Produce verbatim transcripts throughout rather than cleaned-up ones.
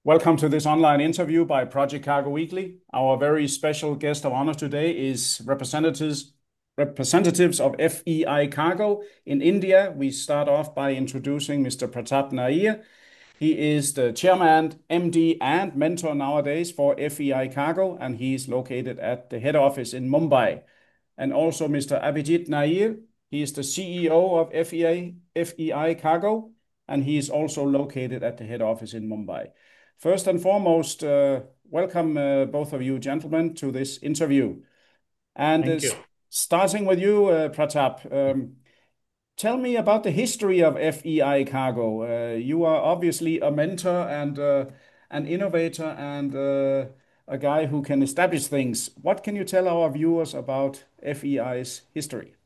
Welcome to this online interview by Project Cargo Weekly. Our very special guest of honor today is representatives representatives of F E I Cargo in India. We start off by introducing Mister Pratap Nair. He is the chairman, M D, and mentor nowadays for F E I Cargo, and he is located at the head office in Mumbai. And also Mister Abhijit Nair. He is the C E O of F E I, F E I Cargo, and he is also located at the head office in Mumbai. First and foremost, uh, welcome uh, both of you gentlemen to this interview. And uh, Thank you. starting with you, uh, Pratap, um, tell me about the history of F E I Cargo. Uh, you are obviously a mentor and uh, an innovator and uh, a guy who can establish things. What can you tell our viewers about F E I's history?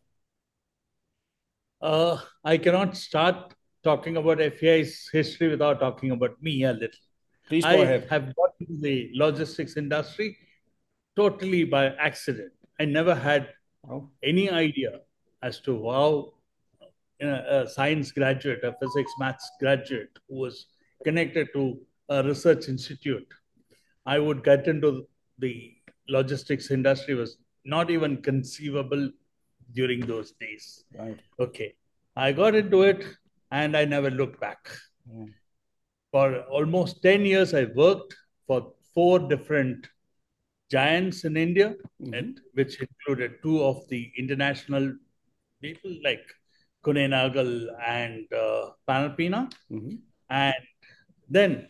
Uh, I cannot start talking about F A I's history without talking about me a little. Please go I ahead. have got into the logistics industry totally by accident. I never had Oh, any idea as to how you know, a science graduate, a physics maths graduate who was connected to a research institute, I would get into the logistics industry was not even conceivable during those days. right. Okay. I got into it and I never looked back. Yeah. For almost ten years, I worked for four different giants in India, Hmm. and, which included two of the international people like Kune Nagal and uh, Panalpina. Hmm. And then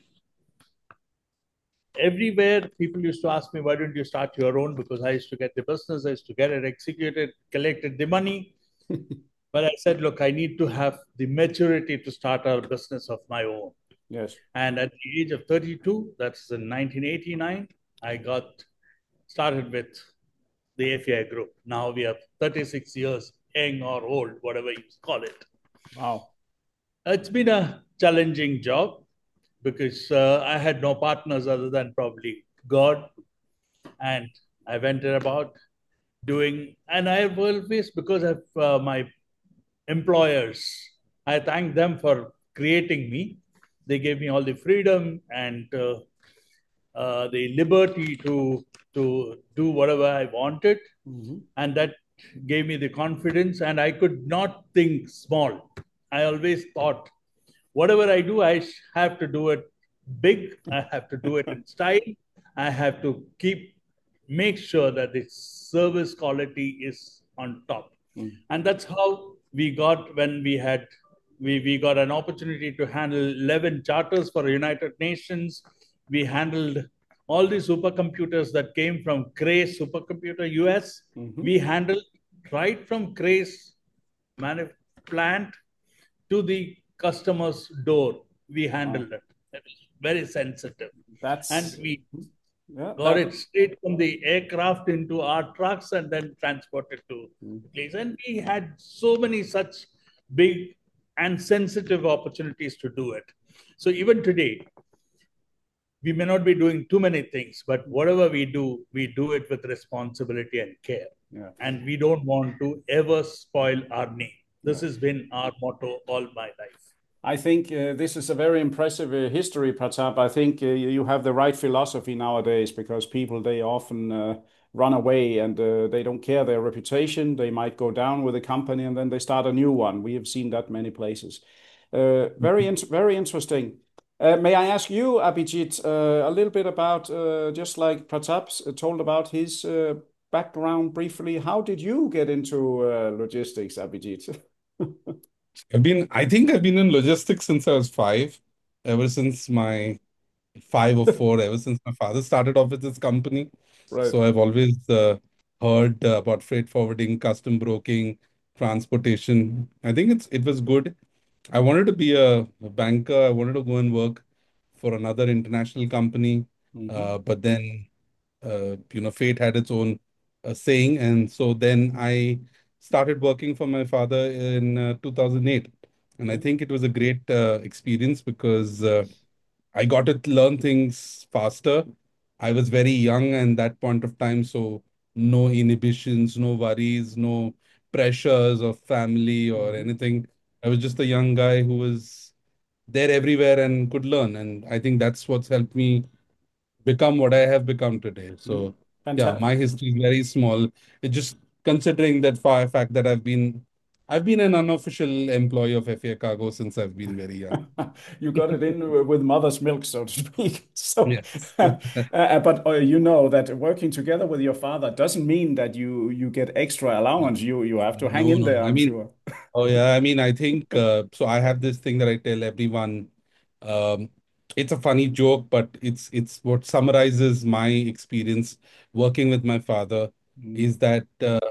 everywhere people used to ask me, why don't you start your own? Because I used to get the business, I used to get it executed, collected the money. But I said, look, I need to have the maturity to start a business of my own. Yes. And at the age of thirty-two, that's in nineteen eighty-nine, I got started with the F A I group. Now we are thirty-six years, young or old, whatever you call it. Wow. It's been a challenging job because uh, I had no partners other than probably God. And I went about doing, and I have always, because of uh, my employers, I thank them for creating me. They gave me all the freedom and uh, uh, the liberty to to do whatever I wanted, Hmm. and that gave me the confidence. And I could not think small. I always thought, whatever I do, I have to do it big. I have to do it in style. I have to keep make sure that the service quality is on top, and that's how we got when we had we, we got an opportunity to handle eleven charters for United Nations. We handled all the supercomputers that came from Cray supercomputer U S. Hmm. We handled right from Cray's manu- plant to the customer's door. We Wow. handled it. It was very sensitive. And That's we yeah, got that it straight from the aircraft into our trucks and then transported to the place. And we had so many such big and sensitive opportunities to do it. So even today, we may not be doing too many things, but whatever we do, we do it with responsibility and care. yeah, And we don't want to ever spoil our name. This yeah. has been our motto all my life. I think uh, this is a very impressive uh, history, Pratap. I think uh, you have the right philosophy nowadays because people they often uh, run away and uh, they don't care their reputation. They might go down with a company and then they start a new one. We have seen that many places. Uh, very in very interesting. Uh, may I ask you, Abhijit, uh, a little bit about uh, just like Pratap uh, told about his uh, background briefly. How did you get into uh, logistics, Abhijit? I've been, I think I've been in logistics since I was five, ever since my five or four, ever since my father started off with his company. Right. So I've always uh, heard uh, about freight forwarding, custom broking, transportation. I think it's it was good. I wanted to be a, a banker. I wanted to go and work for another international company. Hmm. Uh, but then uh, you know, fate had its own uh, saying. And so then I started working for my father in uh, two thousand eight. And I Yeah. think it was a great uh, experience because uh, I got to learn things faster. I was very young at that point of time, so no inhibitions, no worries, no pressures of family or Mhm. anything. I was just a young guy who was there everywhere and could learn. And I think that's what's helped me become what I have become today. Mm. So yeah, Fantastic. my history is very small. It's just considering that fa- fact that I've been I've been an unofficial employee of F A Cargo since I've been very young. You got it in with mother's milk, so to speak. So, Yes. uh, but uh, you know that working together with your father doesn't mean that you you get extra allowance. You you have to hang No, in no, there, no. I I'm mean, sure. oh yeah, I mean, I think uh, so. I have this thing that I tell everyone. Um, it's a funny joke, but it's it's what summarizes my experience working with my father Mm. is that uh,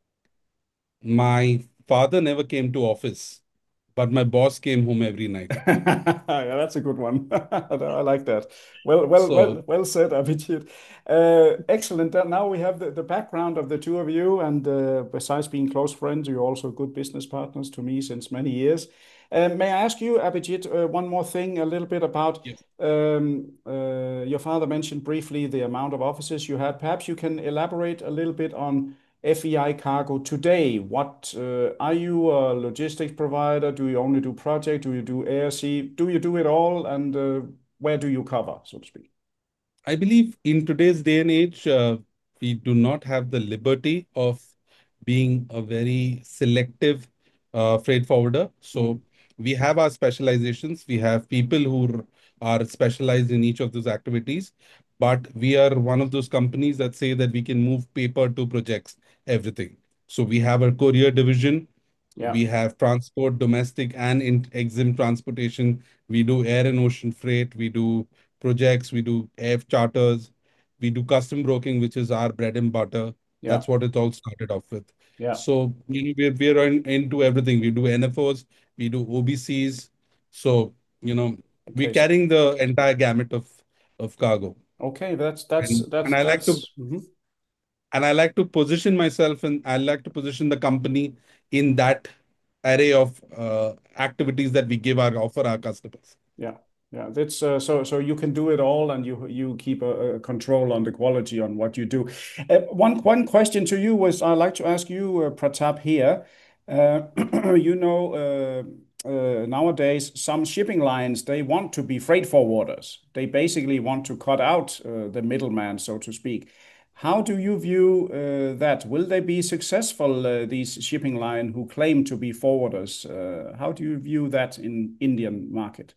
my father never came to office, but my boss came home every night. Yeah, that's a good one. I like that. Well, well, So well, well said, Abhijit. Uh, excellent. Uh, Now we have the, the background of the two of you, and uh, besides being close friends, you're also good business partners to me since many years. Uh, may I ask you, Abhijit, uh, one more thing, a little bit about yes, um, uh, your father mentioned briefly the amount of offices you had. Perhaps you can elaborate a little bit on F E I Cargo today. What uh, are you a logistics provider? Do you only do project? Do you do air, sea? Do you do it all? And uh, where do you cover, so to speak? I believe in today's day and age, uh, we do not have the liberty of being a very selective uh, freight forwarder. Mm. So we have our specializations. We have people who are specialized in each of those activities. But we are one of those companies that say that we can move paper to projects, everything. So we have a courier division. Yeah, We have transport, domestic and in exempt transportation. We do air and ocean freight. We do projects. We do air charters. We do custom broking, which is our bread and butter. yeah, That's what it all started off with. yeah. So you know, we're, we're in, into everything. We do N F Os, we do O B Cs. So, you know, we're Okay, so carrying the entire gamut of, of cargo. okay, that's that's And that's and I like to that's. Mhm. and I like to position myself and I like to position the company in that array of uh, activities that we give our offer our customers. Yeah, yeah. That's uh, so so you can do it all, and you you keep a, a control on the quality on what you do. Uh, one one question to you was I'd like to ask you, uh, Pratap here. Uh, you know, uh, uh, nowadays some shipping lines they want to be freight forwarders. They basically want to cut out uh, the middleman, so to speak. How do you view uh, that? Will they be successful, uh, these shipping line who claim to be forwarders? Uh, how do you view that in Indian market?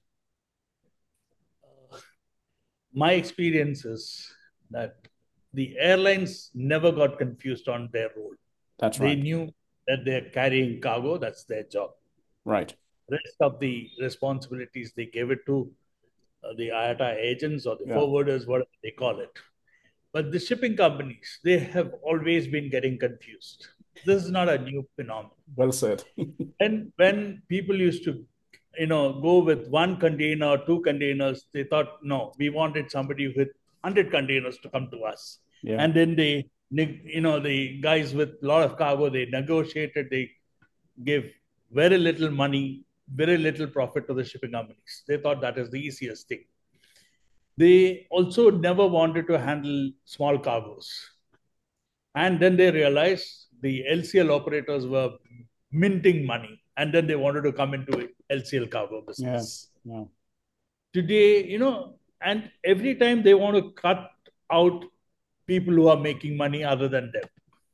My experience is that the airlines never got confused on their role. That's They right. knew that they're carrying cargo, that's their job. Right. Rest of the responsibilities they gave it to uh, the I A T A agents or the Yeah. forwarders, whatever they call it. But the shipping companies, they have always been getting confused. This is not a new phenomenon. Well said. And when people used to, you know, go with one container, two containers, they thought, no, we wanted somebody with one hundred containers to come to us. Yeah. And then they, you know, the guys with a lot of cargo, they negotiated, they give very little money, very little profit to the shipping companies. They thought that is the easiest thing. They also never wanted to handle small cargoes. And then they realized the L C L operators were minting money. And then they wanted to come into L C L cargo Yeah. business. Yeah. Today, you know, and every time they want to cut out people who are making money other than them.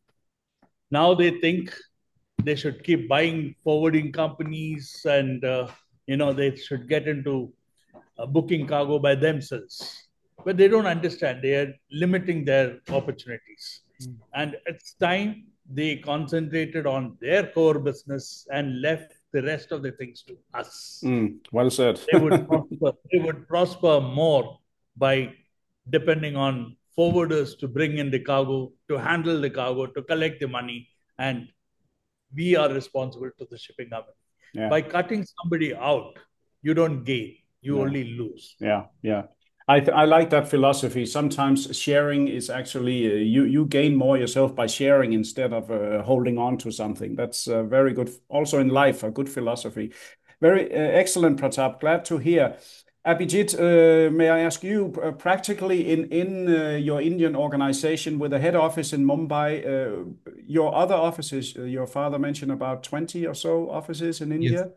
Now they think they should keep buying forwarding companies and, uh, you know, they should get into uh, booking cargo by themselves. But they don't understand. They are limiting their opportunities. Mm. And it's time they concentrated on their core business and left the rest of the things to us. Mm. Well said. They would prosper, they would prosper more by depending on forwarders to bring in the cargo, to handle the cargo, to collect the money, and we are responsible to the shipping company. Yeah. By cutting somebody out, you don't gain, you No. only lose. Yeah. Yeah. I th I like that philosophy. Sometimes sharing is actually uh, you you gain more yourself by sharing instead of uh, holding on to something. That's uh, very good. Also in life, a good philosophy. Very uh, excellent, Pratap. Glad to hear. Abhijit, uh, may I ask you, uh, practically in in uh, your Indian organization with a head office in Mumbai, uh, your other offices, uh, your father mentioned about twenty or so offices in Yes. India.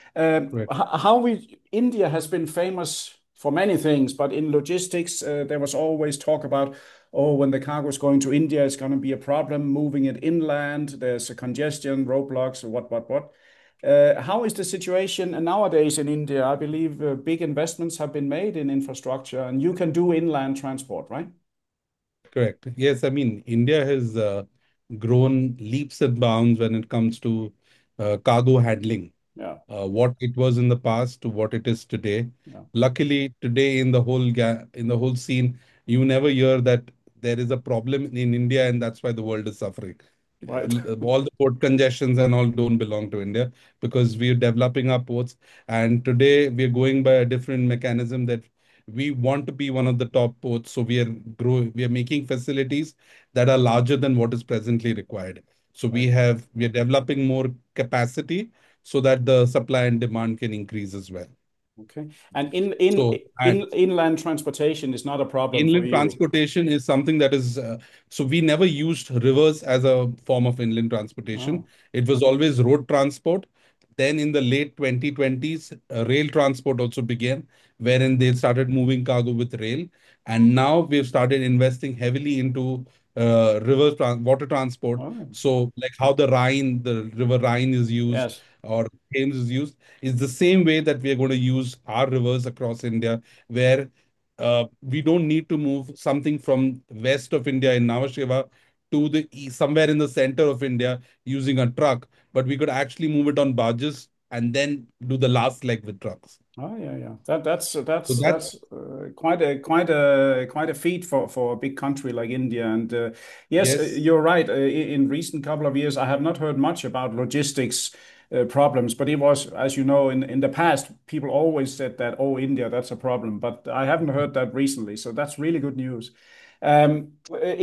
Um, Right. h- how we India has been famous for many things, but in logistics, uh, there was always talk about, oh, when the cargo is going to India, it's going to be a problem moving it inland. There's a congestion, roadblocks, what, what, what. Uh, how is the situation nowadays in India? I believe uh, big investments have been made in infrastructure, and you can do inland transport, right? Correct. Yes, I mean, India has uh, grown leaps and bounds when it comes to uh, cargo handling. Yeah, Uh, what it was in the past to what it is today. yeah, Luckily, today in the whole ga in the whole scene, you never hear that there is a problem in India and that's why the world is suffering. right. Uh, All the port congestions and all don't belong to India because we are developing our ports. And today we are going by a different mechanism that we want to be one of the top ports. So we are grow we are making facilities that are larger than what is presently required. So we Right. have we are developing more capacity so that the supply and demand can increase as well. Okay. And in in So, in and inland transportation is not a problem for inland you. transportation is something that is, uh, so we never used rivers as a form of inland transportation. Oh, It was always road transport. Then in the late twenty twenties, uh, rail transport also began, wherein they started moving cargo with rail. And now we've started investing heavily into uh, river tran water transport. oh, So, like how the Rhine, the river Rhine is used yes. or Thames is used, is the same way that we are going to use our rivers across India, where uh, we don't need to move something from west of India in Nhava Sheva to the east, somewhere in the center of India using a truck, but we could actually move it on barges and then do the last leg with trucks. Oh, yeah, yeah. That that's So that's that's that's uh, quite a quite a quite a feat for for a big country like India. And uh, yes, uh, yes, you're right. Uh, i- in recent couple of years, I have not heard much about logistics uh, problems, but it was, as you know, in in the past, people always said that, oh, India, that's a problem. But I haven't heard that recently, so that's really good news. Um,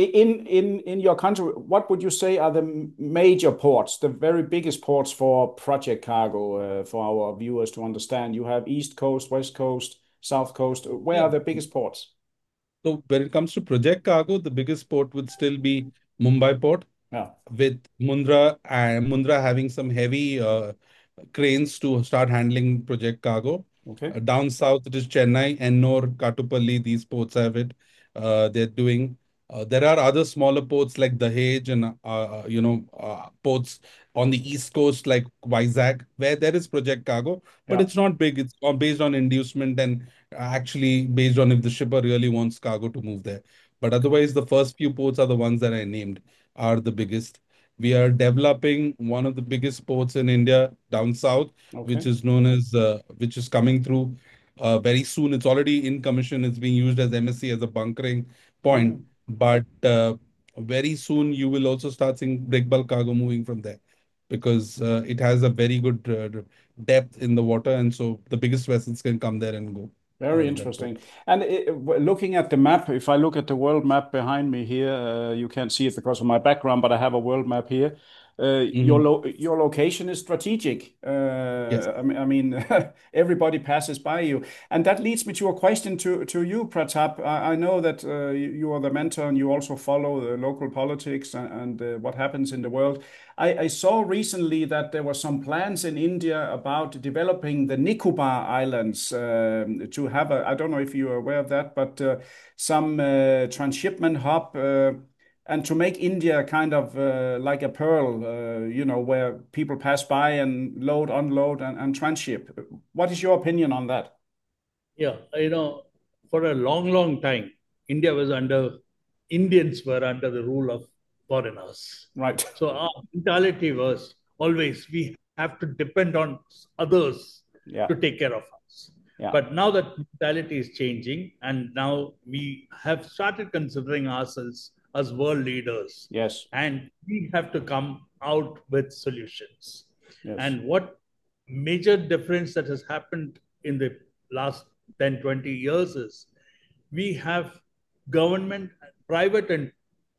in in in your country, what would you say are the major ports, the very biggest ports for project cargo, uh, for our viewers to understand? You have East Coast, West Coast, South Coast. Where yeah. are the biggest ports? So when it comes to project cargo, the biggest port would still be Mumbai port, Yeah. with Mundra and Mundra having some heavy uh, cranes to start handling project cargo. Okay. Uh, down south, it is Chennai, Ennore, Kattupalli. These ports have it. Uh, they're doing. Uh, there are other smaller ports like Dahej and uh, uh, you know uh, ports on the east coast like Vizag, where there is project cargo, but Yeah. it's not big. It's on, based on inducement and actually based on if the shipper really wants cargo to move there. But otherwise, the first few ports are the ones that I named are the biggest. We are developing one of the biggest ports in India down south, which Okay. is known as, uh, which is coming through uh, very soon. It's already in commission. It's being used as M S C as a bunkering point. Oh, But uh, very soon you will also start seeing break bulk cargo moving from there because uh, it has a very good uh, depth in the water. And so the biggest vessels can come there and go out very of that port. interesting. And it, w- looking at the map, if I look at the world map behind me here, uh, you can't see it because of my background, but I have a world map here. Uh, your Mhm. lo your location is strategic. Yes. Uh, I mean, I mean, everybody passes by you, and that leads me to a question to to you, Pratap. I, I know that uh, you you are the mentor, and you also follow the local politics and, and uh, what happens in the world. I, I saw recently that there were some plans in India about developing the Nicobar Islands um, to have a, I don't know if you are aware of that, but uh, some uh, transshipment hub uh, and to make India kind of uh, like a pearl, uh, you know, where people pass by and load, unload, and, and transship. What is your opinion on that? Yeah, you know, for a long, long time, India was under, Indians were under the rule of foreigners. Right. So our mentality was always we have to depend on others Yeah. to take care of us. Yeah. But now that mentality is changing, and now we have started considering ourselves as world leaders, Yes. and we have to come out with solutions. Yes. And what major difference that has happened in the last ten, twenty years is we have government, private, and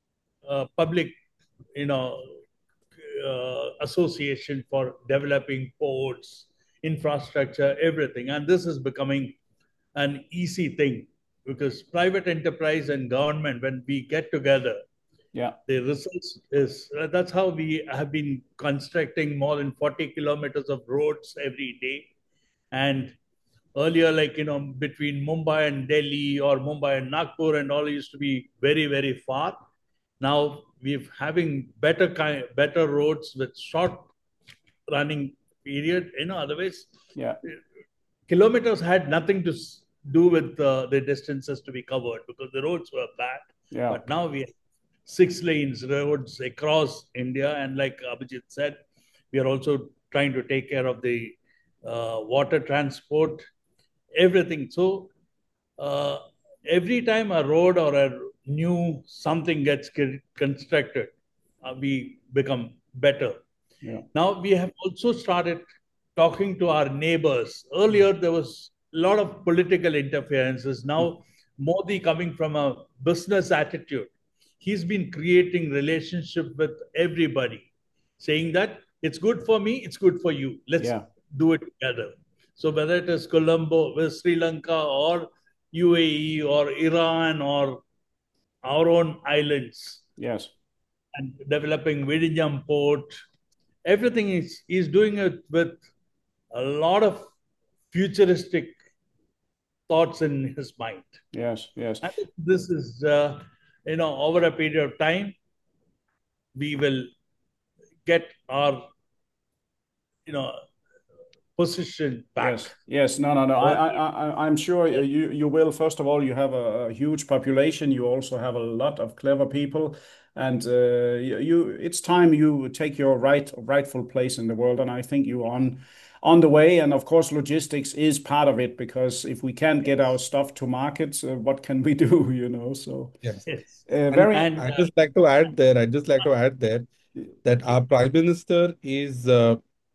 uh, public, you know, uh, association for developing ports, infrastructure, everything. And this is becoming an easy thing because private enterprise and government, when we get together, Yeah. the results is uh, that's how we have been constructing more than forty kilometers of roads every day. And earlier, like, you know, between Mumbai and Delhi or Mumbai and Nagpur and all used to be very, very far. Now we're having better kind, better roads with short running period. You know, otherwise, Yeah. kilometers had nothing to do with uh, the distances to be covered because the roads were bad. Yeah. But now we have six lanes roads across India, and like Abhijit said, we are also trying to take care of the uh, water transport, everything. So uh, every time a road or a new something gets constructed, uh, we become better. Yeah. Now we have also started talking to our neighbors. Earlier there was a lot of political interferences. Now Modi, coming from a business attitude, he's been creating relationship with everybody, saying that it's good for me, it's good for you. Let's Yeah. do it together. So whether it is Colombo, with Sri Lanka, or U A E, or Iran, or our own islands, Yes. and developing Vizhinjam port, everything is he's doing it with a lot of futuristic thoughts in his mind. Yes. Yes. And this is, uh, you know, over a period of time, we will get our, you know, position back. Yes, yes, no, no, no. I, I, I, I'm sure you, you will. First of all, you have a, a huge population. You also have a lot of clever people, and uh, you, you, it's time you take your right, rightful place in the world. And I think you're on, on the way. And of course, logistics is part of it because if we can't get our stuff to markets, uh, what can we do? You know, so Yes. Yes. uh, And very. And I'd uh, just like to add there, I'd just like to add there that our Prime Minister is uh,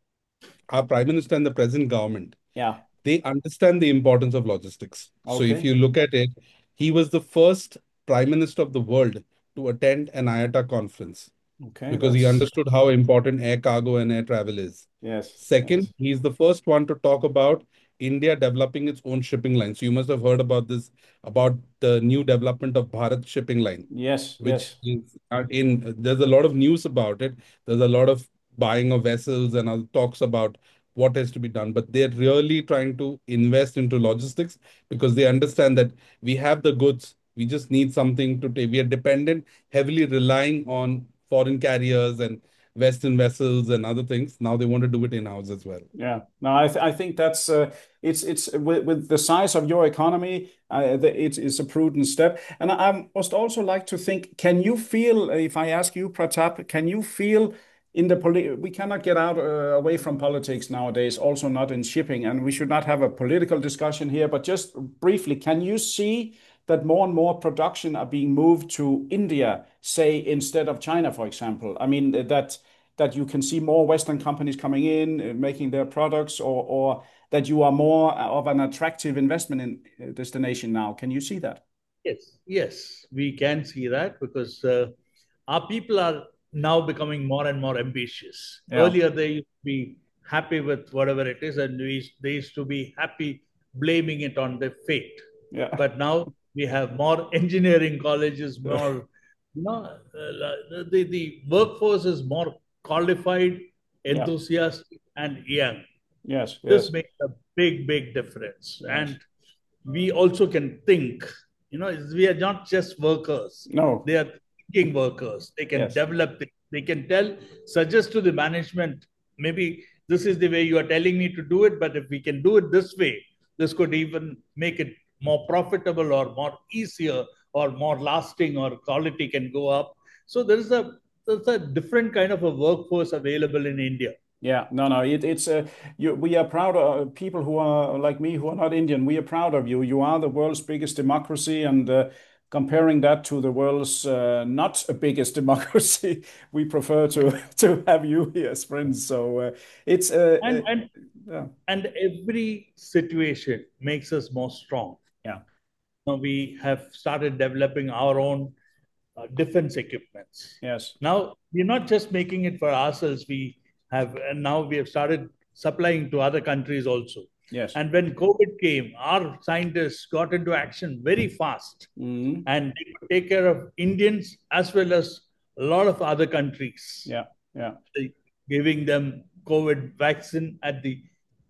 our Prime Minister and the present government, Yeah. they understand the importance of logistics. So if Okay. you look at it, he was the first Prime Minister of the world to attend an I A T A conference Okay. because he That's understood how important air cargo and air travel is. yes. Second, Yes. he's the first one to talk about India developing its own shipping line. So you must have heard about this, about the new development of Bharat shipping line, Yes. which Yes. is uh, in, there's a lot of news about it. There's a lot of buying of vessels and other talks about what has to be done. But they're really trying to invest into logistics because they understand that we have the goods. We just need something to take. We are dependent, heavily relying on foreign carriers and Western vessels and other things. Now they want to do it in-house as well. Yeah, no, I th I think that's uh, it's it's with, with the size of your economy, uh, the, it's it's a prudent step. And I, I must also like to think, can you feel, if I ask you, Pratap, can you feel in the poli we cannot get out uh, away from politics nowadays, also not in shipping, and we should not have a political discussion here, but just briefly, can you see that more and more production are being moved to India, say, instead of China, for example? I mean, that that you can see more Western companies coming in, uh, making their products, or or that you are more of an attractive investment in uh, destination now. Can you see that? yes, yes, we can see that because uh, our people are now becoming more and more ambitious. Yeah, Earlier, they used to be happy with whatever it is, and we, they used to be happy blaming it on their fate. yeah, But now we have more engineering colleges, more, you know, uh, the, the workforce is more qualified, yeah. enthusiastic, and young. Yes, This yes, makes a big, big difference. yes. And we also can think, you know, we are not just workers, No, they are thinking workers. They can yes, develop things. They can tell, suggest to the management, maybe this is the way you are telling me to do it, but if we can do it this way, this could even make it more profitable or more easier or more lasting, or quality can go up. So there is a there's a different kind of a workforce available in India. yeah. No, no. It, it's uh, you. We are proud of people who are like me, who are not Indian. We are proud of you. You are the world's biggest democracy, and uh, comparing that to the world's uh, not biggest democracy, we prefer to to have you here as friends. So uh, it's uh, uh, And and yeah, and every situation makes us more strong. yeah. Now we have started developing our own uh, defense equipments. Yes, Now we're not just making it for ourselves. We have, and now we have started supplying to other countries also. yes. And when COVID came, our scientists got into action very fast, Hmm. and they could take care of Indians as well as a lot of other countries, Yeah, yeah. giving them COVID vaccine at the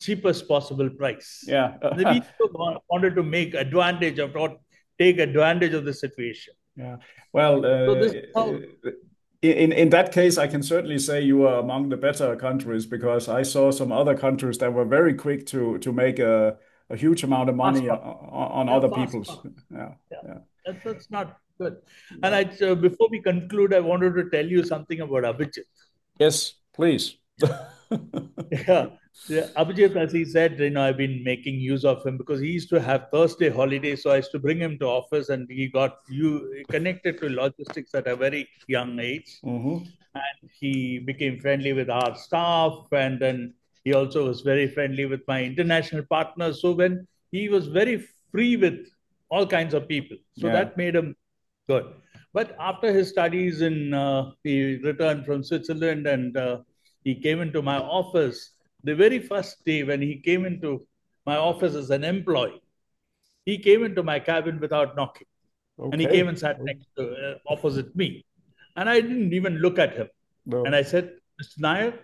cheapest possible price. Yeah. We wanted to make advantage of, or take advantage of the situation. Yeah. Well, uh, so this is how, in in that case, I can certainly say you are among the better countries, because I saw some other countries that were very quick to to make a a huge amount of money fast, on, on yeah, other fast, people's. fast. Yeah. Yeah. Yeah. That, that's not good. And I, uh, before we conclude, I wanted to tell you something about Abhijit. Yes, please. Yeah. Yeah, Abhijit, as he said, you know, I've been making use of him because he used to have Thursday holiday. So I used to bring him to office, and he got you connected to logistics at a very young age. Mm-hmm. And he became friendly with our staff. And then he also was very friendly with my international partners. So when he was very free with all kinds of people, so Yeah. that made him good. But after his studies in, uh, he returned from Switzerland, and uh, he came into my office. The very first day when he came into my office as an employee, he came into my cabin without knocking. And he came Okay. and sat next to, uh, opposite me. And I didn't even look at him. No. And I said, Mister Nair,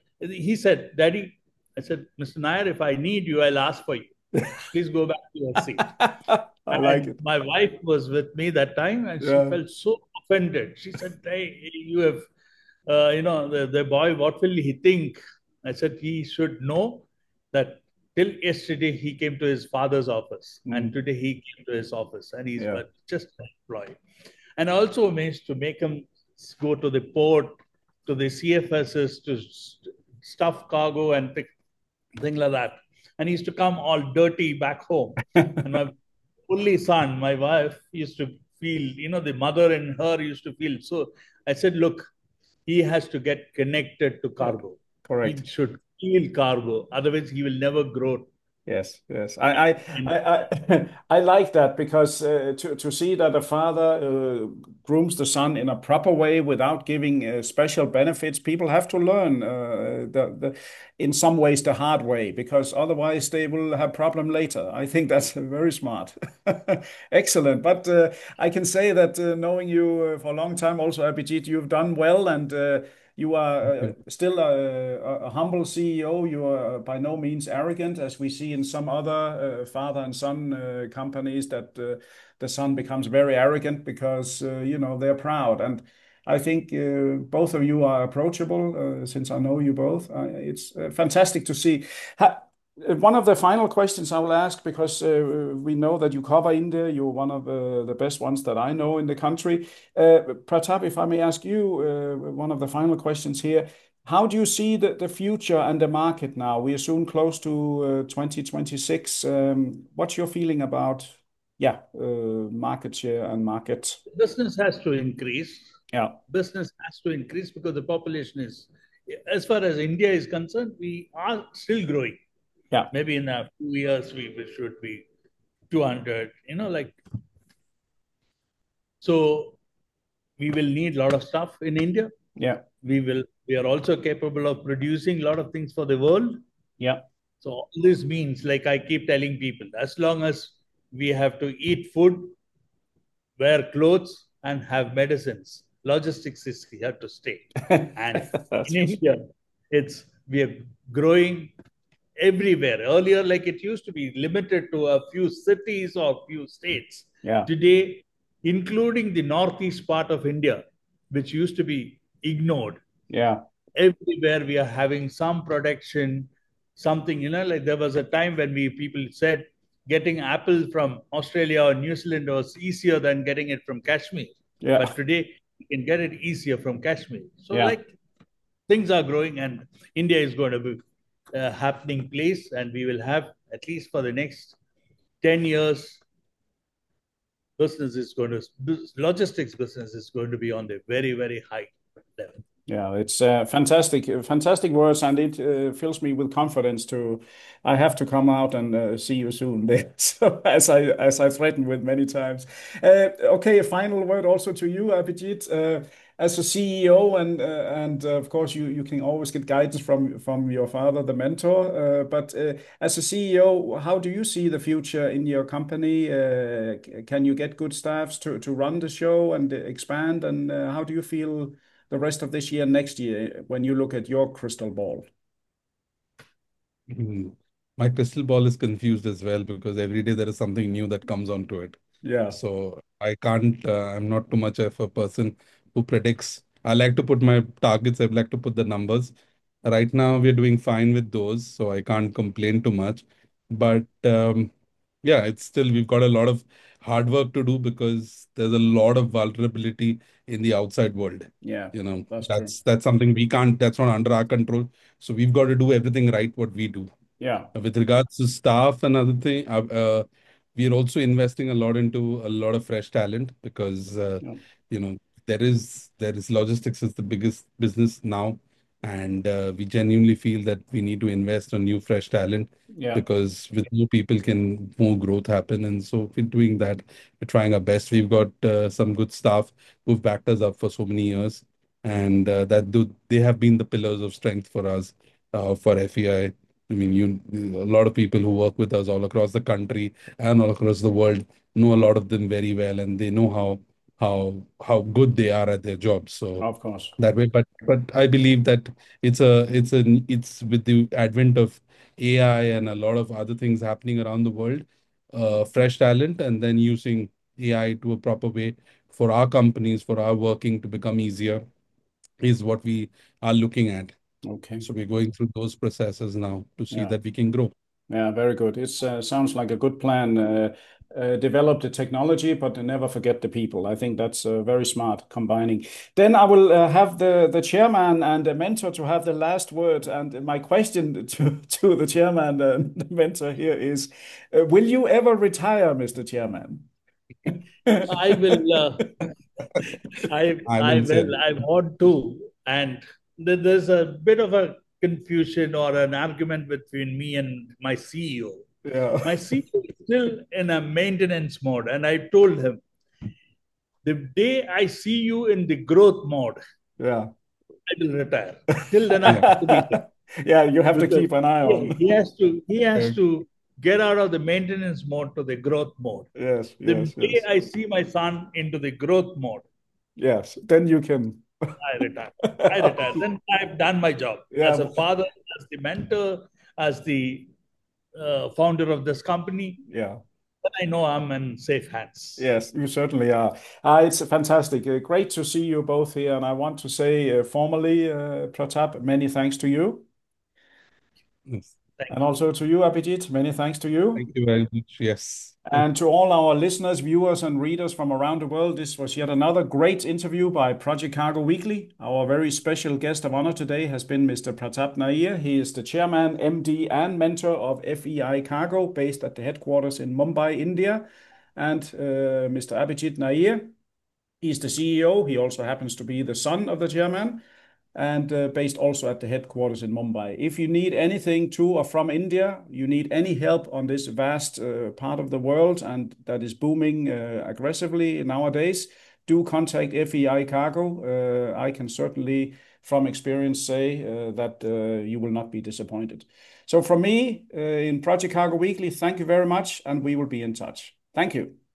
he said, Daddy, I said, Mister Nair, if I need you, I'll ask for you. Please go back to your seat. I And like it. my wife was with me that time, and Yeah. she felt so offended. She said, hey, you have, uh, you know, the, the boy, what will he think? I said, he should know that till yesterday he came to his father's office, Mm. and today he came to his office, and he's Yeah. just an employee. And I also managed to make him go to the port, to the C F Ss, to st- stuff cargo and pick things like that. And he used to come all dirty back home. And my only son, my wife, used to feel, you know, the mother in her used to feel so. I said, look, he has to get connected to cargo. Correct. He should feel cargo. Otherwise, he will never grow. Yes, yes. I I I I, I like that, because uh, to to see that a father uh, grooms the son in a proper way without giving uh, special benefits, people have to learn uh, the the in some ways the hard way, because otherwise they will have problem later. I think that's very smart. Excellent. But uh, I can say that uh, knowing you uh, for a long time, also Abhijit, you've done well, and uh, you are uh, still a, a, a humble C E O. You are by no means arrogant, as we see in some other uh, father and son uh, companies, that uh, the son becomes very arrogant because uh, you know they're proud. And I think uh, both of you are approachable, uh, since I know you both. Uh, it's uh, fantastic to see. Ha One of the final questions I will ask, because uh, we know that you cover India, you're one of uh, the best ones that I know in the country. Uh, Pratap, if I may ask you uh, one of the final questions here, how do you see the, the future and the market now? We are soon close to uh, twenty twenty-six. Um, what's your feeling about, yeah, uh, market share and market? Business has to increase. Yeah. Business has to increase because the population is, as far as India is concerned, we are still growing. Yeah. Maybe in a few years we should be two hundred, you know, like. So we will need a lot of stuff in India. Yeah. We will, we are also capable of producing a lot of things for the world. Yeah. So all this means, like I keep telling people, as long as we have to eat food, wear clothes, and have medicines, logistics is here to stay. And in India, it's we are growing everywhere. Earlier, like it used to be limited to a few cities or few states. Yeah. Today, including the northeast part of India, which used to be ignored. Yeah. Everywhere we are having some production, something, you know, like there was a time when we people said getting apple from Australia or New Zealand was easier than getting it from Kashmir. Yeah. But today you can get it easier from Kashmir. So Yeah. like things are growing, and India is going to be a happening place, and we will have, at least for the next ten years, business is going to, logistics business is going to be on the very, very high level. Yeah, it's uh, fantastic, fantastic words, and it uh, fills me with confidence to. I have to come out and uh, see you soon there. So as I as I threatened with many times. Uh, okay, a final word also to you, Abhijit. Uh, as a C E O, and uh, and uh, of course you you can always get guidance from from your father, the mentor. Uh, but uh, as a C E O, how do you see the future in your company? Uh, can you get good staffs to to run the show and expand? And uh, how do you feel the rest of this year, next year, when you look at your crystal ball? Mhm. my crystal ball is confused as well because every day there is something new that comes onto it. Yeah. So I can't, uh, I'm not too much of a person who predicts. I like to put my targets, I like to put the numbers. Right now, we're doing fine with those, so I can't complain too much. But um, yeah, it's still, we've got a lot of hard work to do because there's a lot of vulnerability in the outside world. Yeah, You know, that's true. that's that's something we can't, that's not under our control. So we've got to do everything right what we do. Yeah. Uh, With regards to staff and other thing, uh, uh, we are also investing a lot into a lot of fresh talent because uh, Yeah. you know there is there is logistics is the biggest business now, and uh, we genuinely feel that we need to invest on new fresh talent Yeah. because with new people can more growth happen, and so we're doing that. We're trying our best. We've got uh, some good staff who've backed us up for so many years, and uh, that do, they have been the pillars of strength for us uh, for F E I. I I mean, you a lot of people who work with us all across the country and all across the world know a lot of them very well, and they know how how how good they are at their jobs. So Of course. that way, but but I believe that it's a it's a it's with the advent of A I and a lot of other things happening around the world, uh, fresh talent, and then using A I to a proper way for our companies, for our working to become easier is what we are looking at. Okay. So we're going through those processes now to see Yeah. that we can grow. Yeah, very good. It uh, sounds like a good plan. Uh, uh, develop the technology, but never forget the people. I think that's uh, very smart combining. Then I will uh, have the, the chairman and the mentor to have the last word. And my question to, to the chairman and the mentor here is, uh, will you ever retire, Mister Chairman? I will. Uh, I I I will say will. that. I want to, and th- there's a bit of a confusion or an argument between me and my C E O. Yeah. My C E O is still in a maintenance mode, and I told him the day I see you in the growth mode, Yeah. I will retire. Till then, I Yeah. have to be there Yeah, you have to because keep an eye he, on. he has to he has Okay. to get out of the maintenance mode to the growth mode. Yes, The yes, day yes. I see my son into the growth mode, Yes, then you can. I retire. I retire. Then I've done my job as Yeah, a father, as the mentor, as the uh, founder of this company. yeah. Then I know I'm in safe hands. Yes, you certainly are. Uh, it's fantastic. Uh, great to see you both here. And I want to say uh, formally, uh, Pratap, many thanks to you. Yes. Thank And also to you, Abhijit, many thanks to you. Thank you very much. Yes. And to all our listeners, viewers, and readers from around the world, this was yet another great interview by Project Cargo Weekly. Our very special guest of honor today has been Mister Pratap Nair. He is the chairman, M D, and mentor of F E I Cargo, based at the headquarters in Mumbai, India. And uh, Mister Abhijit Nair, he's the C E O. He also happens to be the son of the chairman and uh, based also at the headquarters in Mumbai. If you need anything to or from India, you need any help on this vast uh, part of the world and that is booming uh, aggressively nowadays, do contact F E I Cargo. Uh, I can certainly, from experience, say uh, that uh, you will not be disappointed. So from me uh, in Project Cargo Weekly, thank you very much, and we will be in touch. Thank you.